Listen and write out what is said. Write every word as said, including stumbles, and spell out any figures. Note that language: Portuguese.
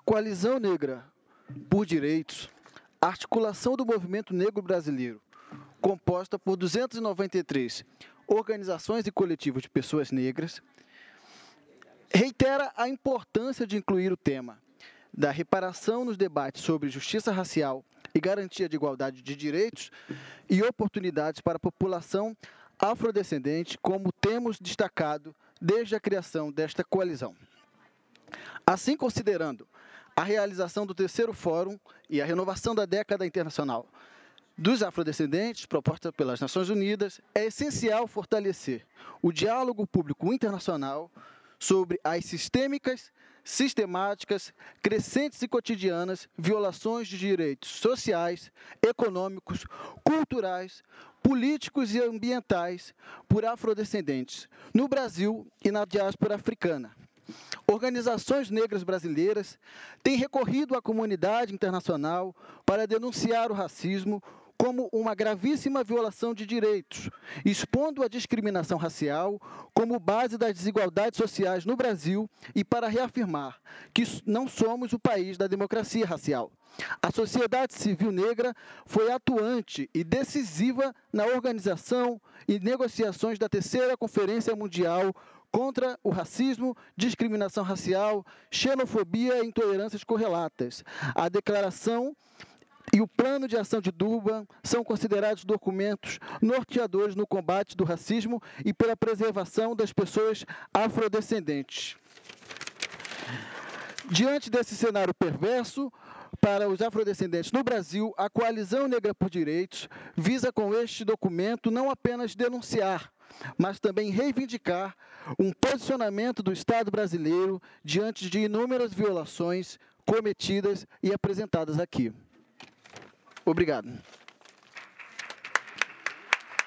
Coalizão Negra por Direitos, articulação do movimento negro brasileiro, composta por duzentas e noventa e três organizações e coletivos de pessoas negras, reitera a importância de incluir o tema da reparação nos debates sobre justiça racial e garantia de igualdade de direitos e oportunidades para a população afrodescendente, como temos destacado desde a criação desta coalizão. Assim, considerando a realização do terceiro Fórum e a renovação da década internacional dos afrodescendentes, proposta pelas Nações Unidas, é essencial fortalecer o diálogo público internacional sobre as sistêmicas, sistemáticas, crescentes e cotidianas violações de direitos sociais, econômicos, culturais, políticos e ambientais por afrodescendentes no Brasil e na diáspora africana. Organizações negras brasileiras têm recorrido à comunidade internacional para denunciar o racismo como uma gravíssima violação de direitos, expondo a discriminação racial como base das desigualdades sociais no Brasil e para reafirmar que não somos o país da democracia racial. A sociedade civil negra foi atuante e decisiva na organização e negociações da terceira Conferência Mundial contra o racismo, discriminação racial, xenofobia e intolerâncias correlatas. A declaração e o Plano de Ação de Durban são considerados documentos norteadores no combate do racismo e pela preservação das pessoas afrodescendentes. Diante desse cenário perverso, para os afrodescendentes no Brasil, a Coalizão Negra por Direitos visa com este documento não apenas denunciar, mas também reivindicar um posicionamento do Estado brasileiro diante de inúmeras violações cometidas e apresentadas aqui. Obrigado.